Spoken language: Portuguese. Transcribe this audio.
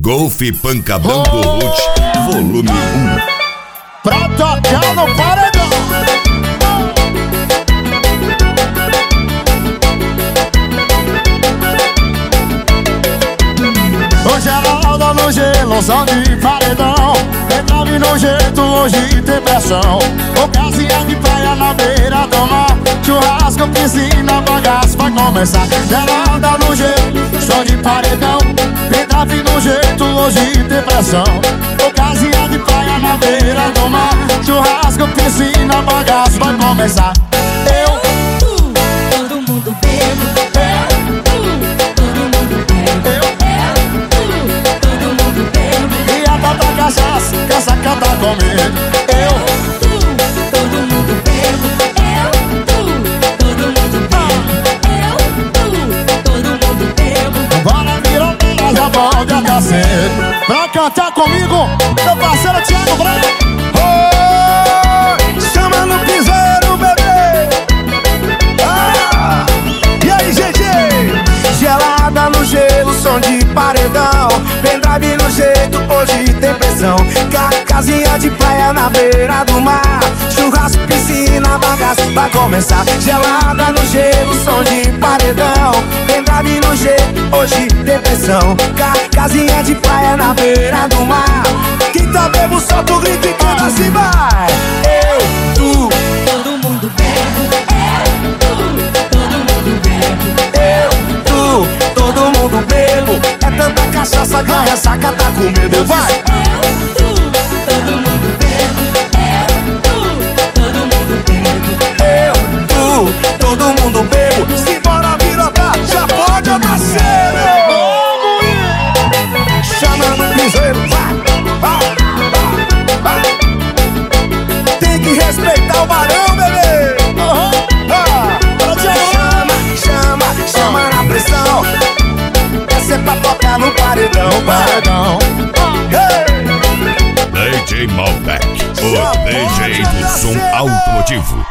Golf Pancadão do Ruth, volume 1. Pra tocar no paredão. Hoje ela anda no gelo, som de paredão. Entrave no jeito, hoje tem pressão. Ocasião de praia na beira do mar. Churrasco, piscina, bagaço vai começar. Ela anda no gelo, som de paredão. Entrave no jeito, hoje tem pressão. Ocasião de praia na beira do mar. Churrasco, piscina, bagaço vai começar. Todo mundo bebo. Todo mundo bebo. Todo mundo bebo. E a tata cachaça, quer cantar comigo. Todo mundo bebo. Todo mundo bebo. Todo mundo bebo. Bora virar, já pode até cedo. Pra cantar comigo, meu parceiro Thiago Branco. Chama no piseiro, bebê. E aí, GG? Gelada no gelo, som de paredão. Pendrive no jeito, hoje tem pressão. Casinha de praia na beira do mar. Churrasco, piscina, bagaço vai começar. Gelada no gelo, som de paredão. Pendrive no jeito, hoje tem pressão. Casinha de praia na beira do mar. Quem tá bebo, solta o grito e canta assim, vai. Tu. Todo mundo bebe. Todo mundo bebe. Todo mundo bebo. É tanta cachaça que a ressaca tá com medo. Vai! Todo mundo bebe. Todo mundo bebe. Todo mundo bebo. Simbora virotar, já pode acontecer. Chama no piseiro, vai! Tem que respeitar o barão, bebê. Chama na pressão. Essa é pra tocar no paredão. DJ Malbec, o DJ do som automotivo.